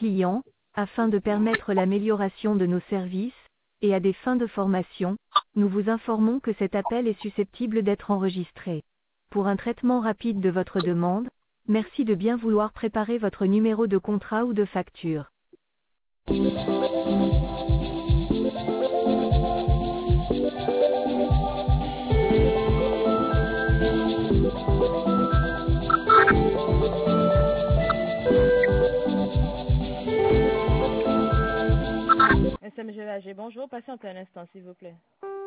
clients, afin de permettre l'amélioration de nos services, et à des fins de formation, nous vous informons que cet appel est susceptible d'être enregistré. Pour un traitement rapide de votre demande, merci de bien vouloir préparer votre numéro de contrat ou de facture. SMG AG, bonjour, patientez un instant s'il vous plaît.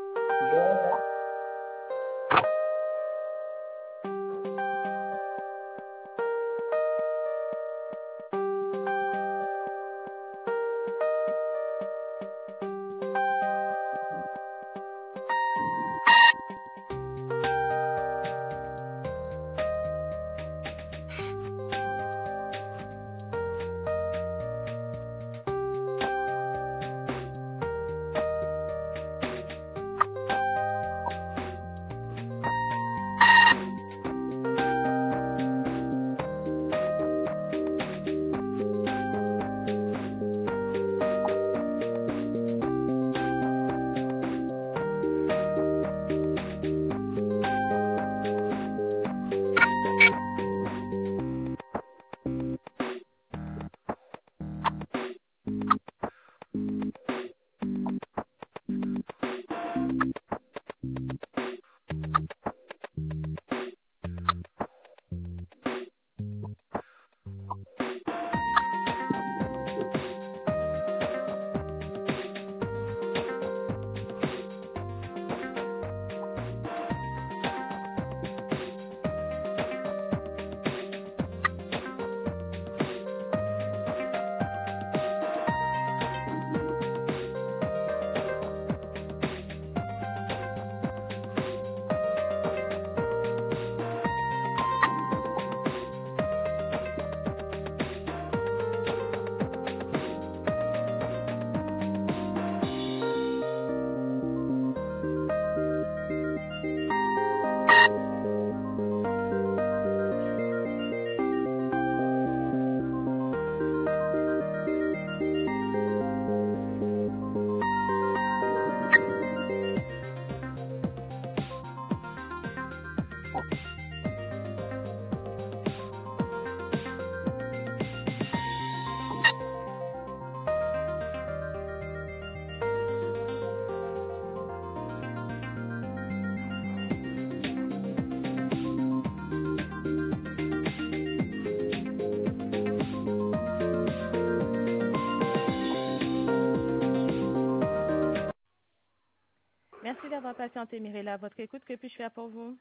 Merci d'avoir patienté, Mirella. Votre écoute, que puis-je faire pour vous?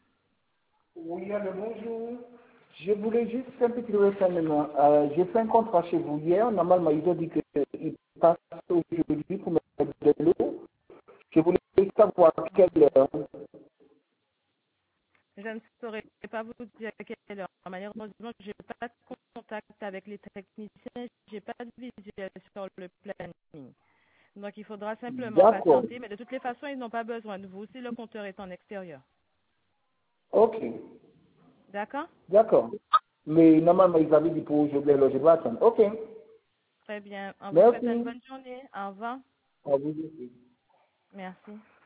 Oui, allô, bonjour. Je voulais juste un petit renseignement. J'ai fait un contrat chez vous hier. Normalement, ils ont dit qu'il passe aujourd'hui pour mettre de l'eau. Je voulais savoir à quelle heure. Je ne saurais pas vous dire à quelle heure. Malheureusement, je n'ai pas de contact avec les techniciens. Je n'ai pas de visuel sur le planning. Donc, il faudra simplement patienter. Mais de toutes les façons, ils n'ont pas besoin de vous si le compteur est en extérieur. Ok. D'accord? D'accord. Mais normalement, ils avaient dit pour aujourd'hui, alors je dois attendre. Ok. Très bien. On vous Merci. souhaite une bonne journée. Au revoir. À vous aussi. Merci.